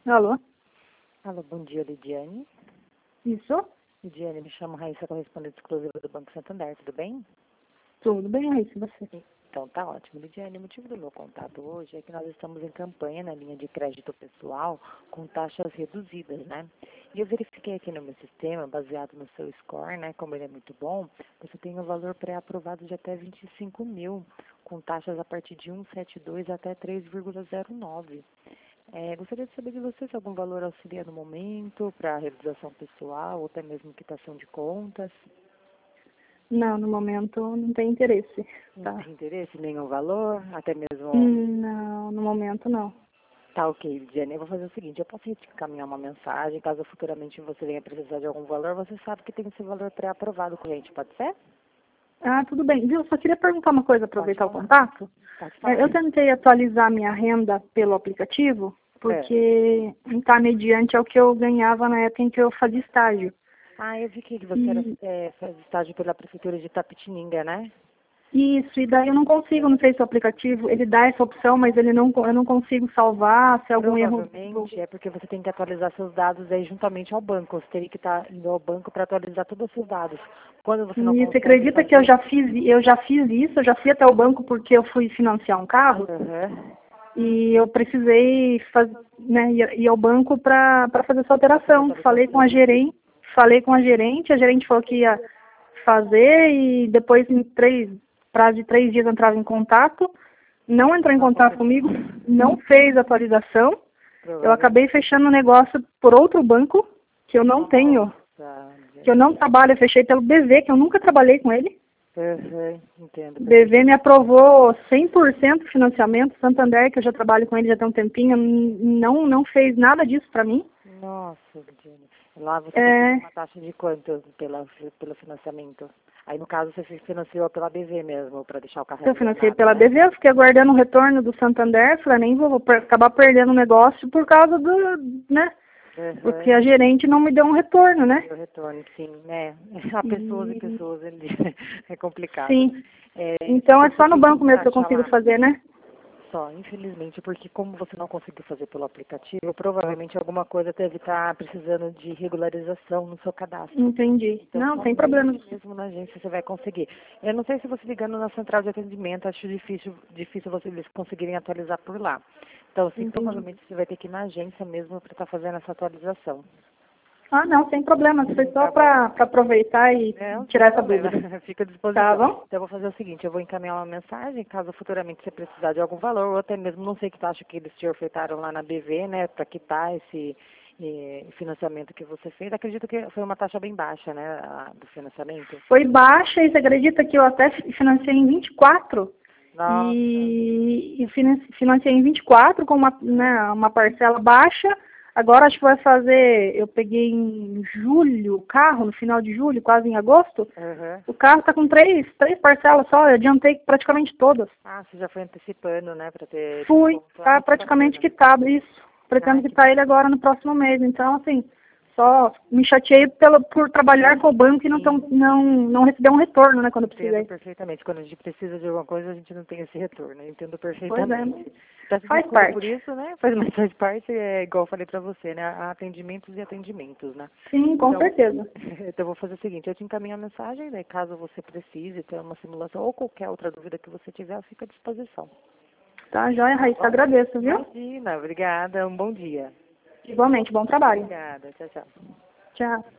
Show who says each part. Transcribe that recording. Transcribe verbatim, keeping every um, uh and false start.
Speaker 1: Alô?
Speaker 2: Alô, bom dia, Lidiane.
Speaker 1: Isso?
Speaker 2: Lidiane, me chamo Raíssa, correspondente exclusiva do Banco Santander, tudo bem?
Speaker 1: Tudo bem, Raíssa, e você?
Speaker 2: Então, tá ótimo. Lidiane, o motivo do meu contato hoje é que nós estamos em campanha na linha de crédito pessoal com taxas reduzidas, né? E eu verifiquei aqui no meu sistema, baseado no seu score, né, como ele é muito bom, você tem um valor pré-aprovado de até vinte e cinco mil, com taxas a partir de cento e setenta e dois até três vírgula zero nove. É, gostaria de saber de você se algum valor auxilia no momento para realização pessoal ou até mesmo quitação de contas.
Speaker 1: Não, no momento não tem interesse,
Speaker 2: Não
Speaker 1: tá?
Speaker 2: tem interesse, nenhum valor, até mesmo...
Speaker 1: Hum, Não, no momento não.
Speaker 2: Tá ok, Lidiane, eu vou fazer o seguinte, eu posso te encaminhar uma mensagem, caso futuramente você venha precisar de algum valor, você sabe que tem esse valor pré-aprovado com a gente, pode ser?
Speaker 1: Ah, tudo bem. Viu, só queria perguntar uma coisa,
Speaker 2: Pode
Speaker 1: aproveitar o
Speaker 2: falar.
Speaker 1: contato.
Speaker 2: Pode
Speaker 1: É,
Speaker 2: falar.
Speaker 1: eu tentei atualizar minha renda pelo aplicativo,
Speaker 2: É.
Speaker 1: porque está mediante ao que eu ganhava na época em que eu fazia estágio.
Speaker 2: Ah, eu vi que você era,
Speaker 1: E
Speaker 2: é, faz estágio pela Prefeitura de Itapetininga, né?
Speaker 1: isso, e daí eu não consigo, não sei se o aplicativo, ele dá essa opção, mas ele não, eu não consigo salvar, se é algum erro.
Speaker 2: Provavelmente é porque você tem que atualizar seus dados aí juntamente ao banco. Você teria que estar indo ao banco para atualizar todos os seus dados. Quando você não
Speaker 1: E você
Speaker 2: consegue
Speaker 1: acredita que eu
Speaker 2: fazer...
Speaker 1: já fiz, eu já fiz isso, eu já fui até o banco porque eu fui financiar um carro
Speaker 2: Aham.
Speaker 1: e eu precisei faz, né, ir, ir ao banco para fazer essa alteração. Falei com a gerente, falei com a gerente, a gerente falou que ia fazer e depois em três, prazo de três dias entrava em contato, não entrou em
Speaker 2: Não
Speaker 1: contato
Speaker 2: aconteceu.
Speaker 1: comigo, não fez atualização. Eu acabei
Speaker 2: Provavelmente.
Speaker 1: fechando o negócio por outro banco que eu não tenho,
Speaker 2: Nossa,
Speaker 1: que eu
Speaker 2: gente.
Speaker 1: não trabalho, eu fechei pelo B V, que eu nunca trabalhei com ele.
Speaker 2: Aham, entendo
Speaker 1: O B V me
Speaker 2: perfeitamente.
Speaker 1: aprovou cem por cento financiamento, Santander, que eu já trabalho com ele já tem um tempinho, n- não, não fez nada disso para mim.
Speaker 2: Nossa, Lidiane. Lá você conseguiu
Speaker 1: É,
Speaker 2: uma taxa de quanto pela, pelo financiamento? Aí, no caso, você se financiou pela B V mesmo, para deixar o carro
Speaker 1: eu financei
Speaker 2: armazenado,
Speaker 1: pela
Speaker 2: né?
Speaker 1: B V, eu fiquei aguardando o retorno do Santander, falei, nem vou, vou per- acabar perdendo o negócio por causa do, né, porque
Speaker 2: Aham.
Speaker 1: a gerente não me deu um retorno, né.
Speaker 2: Deu retorno, sim, né? Há pessoas e
Speaker 1: E,
Speaker 2: pessoas ali. É complicado.
Speaker 1: sim,
Speaker 2: É,
Speaker 1: então é
Speaker 2: então,
Speaker 1: só
Speaker 2: você
Speaker 1: no
Speaker 2: tem que
Speaker 1: banco mesmo que eu
Speaker 2: encaixar
Speaker 1: consigo
Speaker 2: lá.
Speaker 1: fazer, né.
Speaker 2: Só, infelizmente, porque como você não conseguiu fazer pelo aplicativo, provavelmente alguma coisa deve estar precisando de regularização no seu cadastro.
Speaker 1: Entendi.
Speaker 2: Então,
Speaker 1: Não, sem problema.
Speaker 2: somente mesmo na agência você vai conseguir. Eu não sei se você ligando na central de atendimento, acho difícil, difícil você, eles conseguirem atualizar por lá. Então, sim,
Speaker 1: Entendi.
Speaker 2: provavelmente você vai ter que ir na agência mesmo para estar fazendo essa atualização.
Speaker 1: Ah, não, sem problema, foi só
Speaker 2: Tá bom?
Speaker 1: para aproveitar e
Speaker 2: Não, sem
Speaker 1: tirar essa
Speaker 2: problema.
Speaker 1: dúvida.
Speaker 2: Fica à
Speaker 1: Tá
Speaker 2: disposição.
Speaker 1: bom?
Speaker 2: Então, eu vou fazer o seguinte, eu vou encaminhar uma mensagem, caso futuramente você precisar de algum valor, ou até mesmo, não sei que taxa que eles te ofertaram lá na B V, né, para quitar esse eh, financiamento que você fez. Acredito que foi uma taxa bem baixa, né, a- do financiamento.
Speaker 1: Foi baixa e você acredita que eu até financei em vinte e quatro?
Speaker 2: Nossa.
Speaker 1: E, e finan- financei em vinte e quatro com uma, né, uma parcela baixa. Agora acho que vai fazer, eu peguei em julho o carro, no final de julho, quase em agosto.
Speaker 2: Aham.
Speaker 1: O carro está com três, três parcelas só, eu adiantei praticamente todas.
Speaker 2: Ah, você já foi antecipando, né, para ter
Speaker 1: Fui,
Speaker 2: desconto. Ah,
Speaker 1: tá
Speaker 2: que
Speaker 1: praticamente
Speaker 2: bacana.
Speaker 1: quitado isso. Pretendo
Speaker 2: Ai, que
Speaker 1: quitar ele agora no próximo mês. Então, assim, só me chateei pelo, por trabalhar com o banco e não, tão,
Speaker 2: sim.
Speaker 1: não, não receber um retorno, né, quando eu
Speaker 2: Entendo
Speaker 1: precisei.
Speaker 2: perfeitamente. Quando a gente precisa de alguma coisa, a gente não tem esse retorno. Eu entendo
Speaker 1: Pois é,
Speaker 2: perfeitamente. Peço
Speaker 1: faz
Speaker 2: desculpa por
Speaker 1: parte.
Speaker 2: isso, né? Faz, mas faz parte, é igual eu falei pra você, né? Há atendimentos e atendimentos, né?
Speaker 1: Sim, com
Speaker 2: Então,
Speaker 1: certeza.
Speaker 2: então eu vou fazer o seguinte, eu te encaminho a mensagem, né? Caso você precise ter uma simulação ou qualquer outra dúvida que você tiver, eu fico à disposição.
Speaker 1: Tá, joia,
Speaker 2: Tá
Speaker 1: Raíssa,
Speaker 2: bom?
Speaker 1: agradeço, viu?
Speaker 2: Imagina, obrigada, um bom dia.
Speaker 1: Igualmente, bom trabalho.
Speaker 2: Obrigada, tchau, tchau.
Speaker 1: Tchau.